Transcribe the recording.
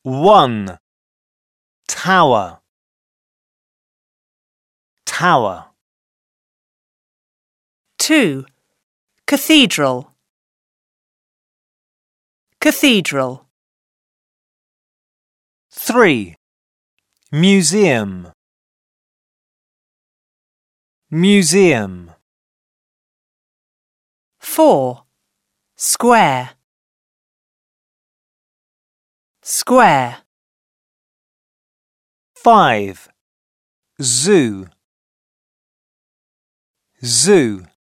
1. Tower, tower. 2. Cathedral, cathedral. 3. Museum, museum. 4. Square, square. 5. Zoo, zoo.